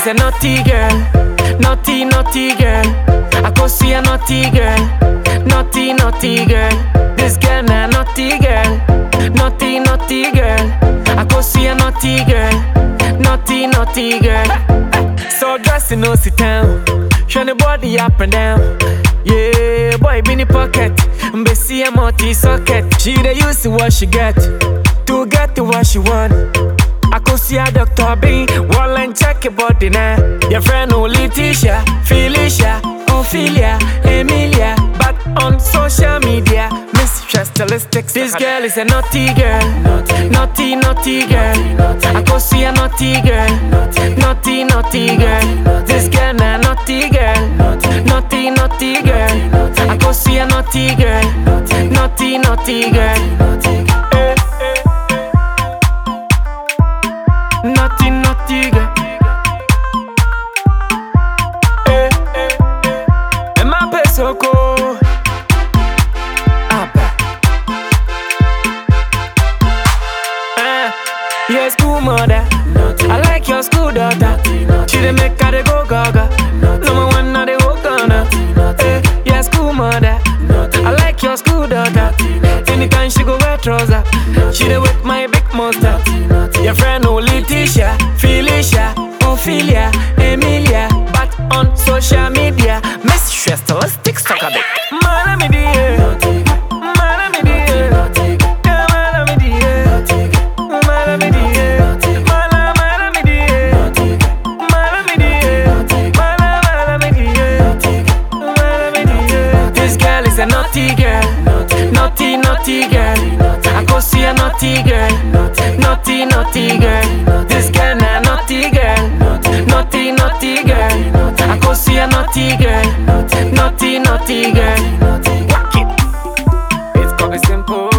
is a naughty girl, naughty, naughty girl. I go see a naughty girl, naughty, naughty girl. This girl na naughty girl, naughty, naughty girl. I go see a naughty girl, naughty, naughty girl. So dressing no sit down, show the body up and down. Yeah, boy, be in the pocket, see a multi socket. She dey use to what she get to get to what she want. I could see a Dr. B, wall and check your body now. Your friend who Leticia, Felicia, Ophelia, Emilia, but on social media, Mistress Statistics. This girl is a naughty girl, naughty, naughty girl. I could see a naughty girl, naughty, naughty girl. This girl na naughty girl, naughty, naughty girl. I could see a naughty girl, naughty, naughty girl. Naughty, naughty girl. And my peso go. Yeah, school mother. I like your school daughter. She dey make her dey go gaga. Number one, now they go gonna. Yeah, school mother. I like your school daughter. Anytime she go wear trouser, she dey with my big monster. Your friend who Leticia, Felicia, Ophelia, Emilia, but on social media, Mistress Statistics talk a bit. Man, me dear, man, me dear, man, me dear, man, me dear, man, me dear, man, me dear, man, me dear. This girl is a naughty girl, naughty, naughty girl. I go see a naughty girl, naughty, naughty girl. This girl na naughty girl, naughty, naughty girl. I go see a naughty girl, naughty, naughty girl. Walk it. It's gonna be simple.